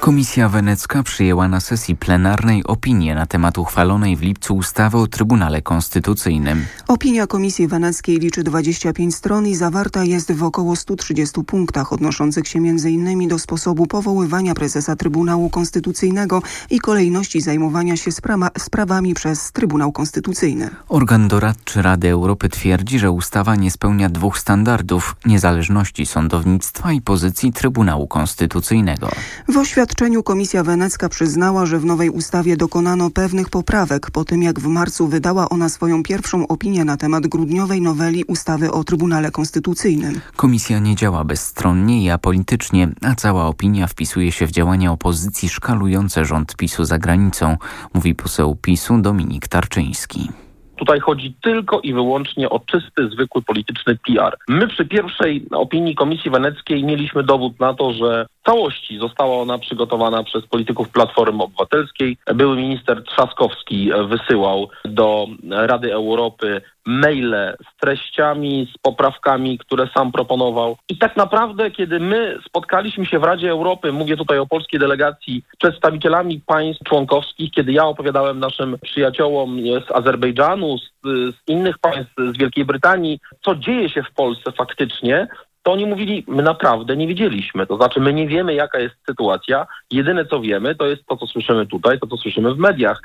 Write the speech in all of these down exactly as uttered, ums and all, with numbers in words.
Komisja Wenecka przyjęła na sesji plenarnej opinię na temat uchwalonej w lipcu ustawy o Trybunale Konstytucyjnym. Opinia Komisji Weneckiej liczy dwadzieścia pięć stron i zawarta jest w około stu trzydziestu punktach odnoszących się między innymi do sposobu powoływania prezesa Trybunału Konstytucyjnego i kolejności zajmowania się sprawa, sprawami przez Trybunał Konstytucyjny. Organ doradczy Rady Europy twierdzi, że ustawa nie spełnia dwóch standardów: niezależności sądownictwa i pozycji Trybunału Konstytucyjnego. W oświadczeniu Komisja Wenecka przyznała, że w nowej ustawie dokonano pewnych poprawek po tym, jak w marcu wydała ona swoją pierwszą opinię na temat grudniowej noweli ustawy o Trybunale Konstytucyjnym. Komisja nie działa bezstronnie i apolitycznie, a cała opinia wpisuje się w działania opozycji szkalujące rząd PiSu za granicą, mówi poseł PiSu Dominik Tarczyński. Tutaj chodzi tylko i wyłącznie o czysty, zwykły polityczny P R. My przy pierwszej opinii Komisji Weneckiej mieliśmy dowód na to, że w całości została ona przygotowana przez polityków Platformy Obywatelskiej. Były minister Trzaskowski wysyłał do Rady Europy maile z treściami, z poprawkami, które sam proponował. I tak naprawdę, kiedy my spotkaliśmy się w Radzie Europy, mówię tutaj o polskiej delegacji, z przedstawicielami państw członkowskich, kiedy ja opowiadałem naszym przyjaciołom z Azerbejdżanu, z, z innych państw, z Wielkiej Brytanii, co dzieje się w Polsce faktycznie, to oni mówili, my naprawdę nie wiedzieliśmy. To znaczy, my nie wiemy, jaka jest sytuacja. Jedyne, co wiemy, to jest to, co słyszymy tutaj, to, co słyszymy w mediach.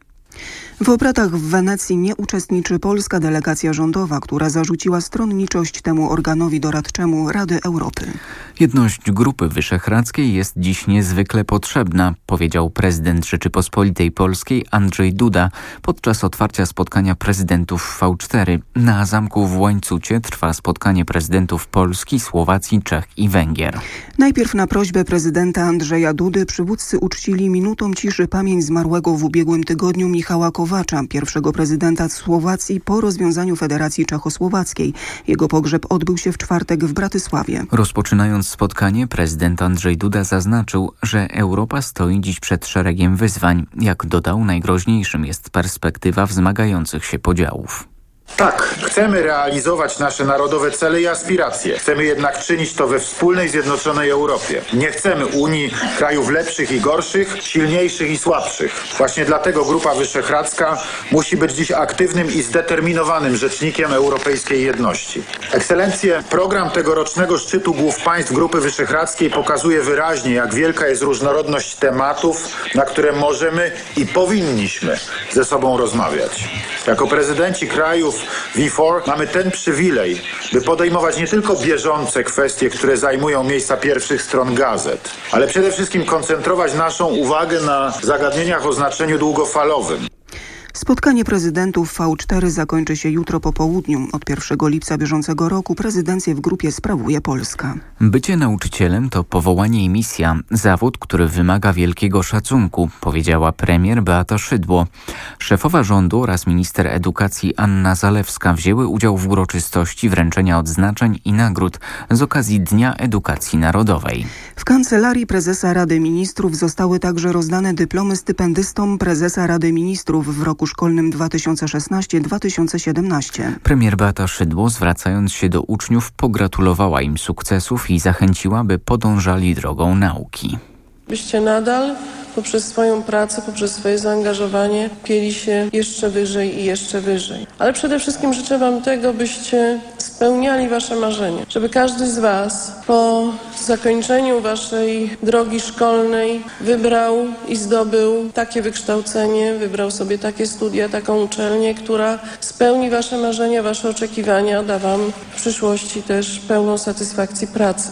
W obradach w Wenecji nie uczestniczy polska delegacja rządowa, która zarzuciła stronniczość temu organowi doradczemu Rady Europy. Jedność Grupy Wyszehradzkiej jest dziś niezwykle potrzebna, powiedział prezydent Rzeczypospolitej Polskiej Andrzej Duda podczas otwarcia spotkania prezydentów V cztery. Na zamku w Łańcucie trwa spotkanie prezydentów Polski, Słowacji, Czech i Węgier. Najpierw na prośbę prezydenta Andrzeja Dudy przywódcy uczcili minutą ciszy pamięć zmarłego w ubiegłym tygodniu Michała Kowacza, pierwszego prezydenta Słowacji po rozwiązaniu Federacji Czechosłowackiej. Jego pogrzeb odbył się w czwartek w Bratysławie. Rozpoczynając spotkanie, prezydent Andrzej Duda zaznaczył, że Europa stoi dziś przed szeregiem wyzwań. Jak dodał, najgroźniejszym jest perspektywa wzmagających się podziałów. Tak, chcemy realizować nasze narodowe cele i aspiracje. Chcemy jednak czynić to we wspólnej, zjednoczonej Europie. Nie chcemy Unii krajów lepszych i gorszych, silniejszych i słabszych. Właśnie dlatego Grupa Wyszehradzka musi być dziś aktywnym i zdeterminowanym rzecznikiem europejskiej jedności. Ekscelencje, program tegorocznego szczytu głów państw Grupy Wyszehradzkiej pokazuje wyraźnie, jak wielka jest różnorodność tematów, na które możemy i powinniśmy ze sobą rozmawiać. Jako prezydenci krajów V cztery mamy ten przywilej, by podejmować nie tylko bieżące kwestie, które zajmują miejsca pierwszych stron gazet, ale przede wszystkim koncentrować naszą uwagę na zagadnieniach o znaczeniu długofalowym. Spotkanie prezydentów V cztery zakończy się jutro po południu. Od pierwszego lipca bieżącego roku prezydencję w grupie sprawuje Polska. Bycie nauczycielem to powołanie i misja, zawód, który wymaga wielkiego szacunku, powiedziała premier Beata Szydło. Szefowa rządu oraz minister edukacji Anna Zalewska wzięły udział w uroczystości wręczenia odznaczeń i nagród z okazji Dnia Edukacji Narodowej. W Kancelarii Prezesa Rady Ministrów zostały także rozdane dyplomy stypendystom Prezesa Rady Ministrów w roku szkolnym dwa tysiące szesnasty dwa tysiące siedemnasty. Premier Beata Szydło, zwracając się do uczniów, pogratulowała im sukcesów i zachęciła, by podążali drogą nauki. Byście nadal poprzez swoją pracę, poprzez swoje zaangażowanie pieli się jeszcze wyżej i jeszcze wyżej. Ale przede wszystkim życzę wam tego, byście spełniali wasze marzenia. Żeby każdy z was po zakończeniu waszej drogi szkolnej wybrał i zdobył takie wykształcenie, wybrał sobie takie studia, taką uczelnię, która spełni wasze marzenia, wasze oczekiwania, da wam w przyszłości też pełną satysfakcji pracy.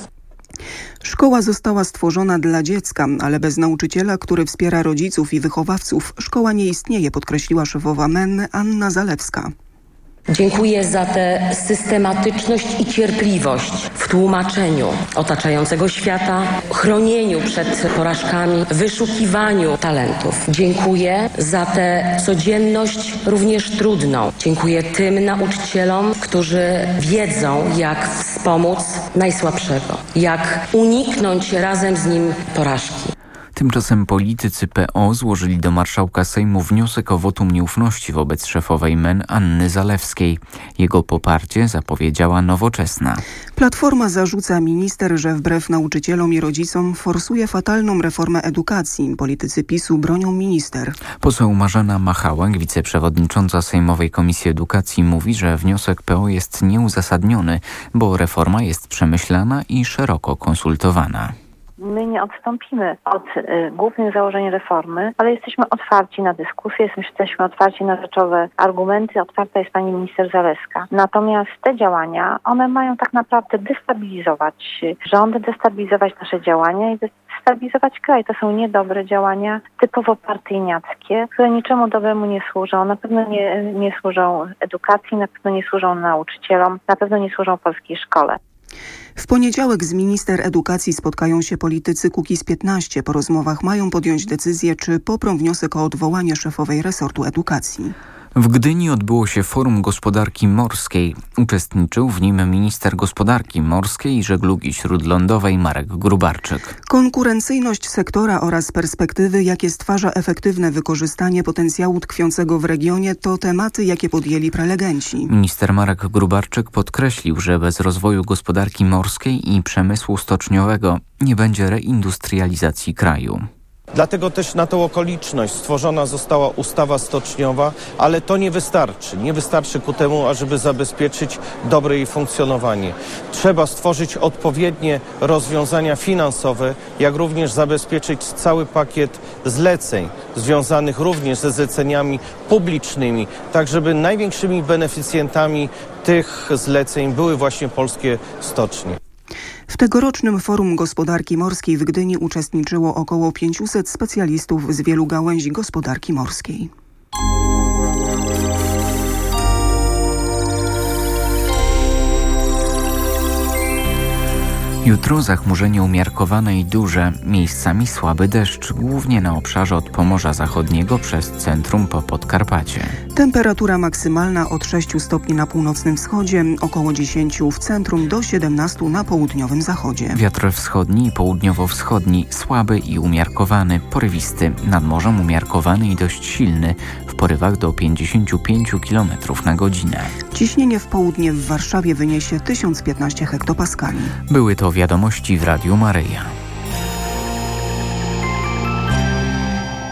Szkoła została stworzona dla dziecka, ale bez nauczyciela, który wspiera rodziców i wychowawców, szkoła nie istnieje, podkreśliła szefowa M E N Anna Zalewska. Dziękuję za tę systematyczność i cierpliwość w tłumaczeniu otaczającego świata, chronieniu przed porażkami, wyszukiwaniu talentów. Dziękuję za tę codzienność również trudną. Dziękuję tym nauczycielom, którzy wiedzą, jak wspomóc najsłabszego, jak uniknąć razem z nim porażki. Tymczasem politycy P O złożyli do marszałka Sejmu wniosek o wotum nieufności wobec szefowej M E N Anny Zalewskiej. Jego poparcie zapowiedziała Nowoczesna. Platforma zarzuca minister, że wbrew nauczycielom i rodzicom forsuje fatalną reformę edukacji. Politycy PiSu bronią minister. Poseł Marzena Machałek, wiceprzewodnicząca Sejmowej Komisji Edukacji, mówi, że wniosek P O jest nieuzasadniony, bo reforma jest przemyślana i szeroko konsultowana. My nie odstąpimy od y, głównych założeń reformy, ale jesteśmy otwarci na dyskusję, jesteśmy otwarci na rzeczowe argumenty, otwarta jest pani minister Zalewska. Natomiast te działania, one mają tak naprawdę destabilizować rząd, destabilizować nasze działania i destabilizować kraj. To są niedobre działania, typowo partyjniackie, które niczemu dobremu nie służą. Na pewno nie, nie służą edukacji, na pewno nie służą nauczycielom, na pewno nie służą polskiej szkole. W poniedziałek z minister edukacji spotkają się politycy Kukiz piętnaście. Po rozmowach mają podjąć decyzję, czy poprą wniosek o odwołanie szefowej resortu edukacji. W Gdyni odbyło się Forum Gospodarki Morskiej. Uczestniczył w nim minister gospodarki morskiej i żeglugi śródlądowej Marek Gróbarczyk. Konkurencyjność sektora oraz perspektywy, jakie stwarza efektywne wykorzystanie potencjału tkwiącego w regionie, to tematy, jakie podjęli prelegenci. Minister Marek Gróbarczyk podkreślił, że bez rozwoju gospodarki morskiej i przemysłu stoczniowego nie będzie reindustrializacji kraju. Dlatego też na tą okoliczność stworzona została ustawa stoczniowa, ale to nie wystarczy. Nie wystarczy ku temu, ażeby zabezpieczyć dobre jej funkcjonowanie. Trzeba stworzyć odpowiednie rozwiązania finansowe, jak również zabezpieczyć cały pakiet zleceń związanych również ze zleceniami publicznymi, tak żeby największymi beneficjentami tych zleceń były właśnie polskie stocznie. W tegorocznym Forum Gospodarki Morskiej w Gdyni uczestniczyło około pięciuset specjalistów z wielu gałęzi gospodarki morskiej. Jutro zachmurzenie umiarkowane i duże, miejscami słaby deszcz, głównie na obszarze od Pomorza Zachodniego przez centrum po Podkarpacie. Temperatura maksymalna od sześciu stopni na północnym wschodzie, około dziesięciu w centrum do siedemnastu na południowym zachodzie. Wiatr wschodni i południowo-wschodni słaby i umiarkowany, porywisty, nad morzem umiarkowany i dość silny, w porywach do pięćdziesięciu pięciu kilometrów na godzinę. Ciśnienie w południe w Warszawie wyniesie tysiąc piętnaście hektopaskali. Były to wiadomości w Radiu Maryja.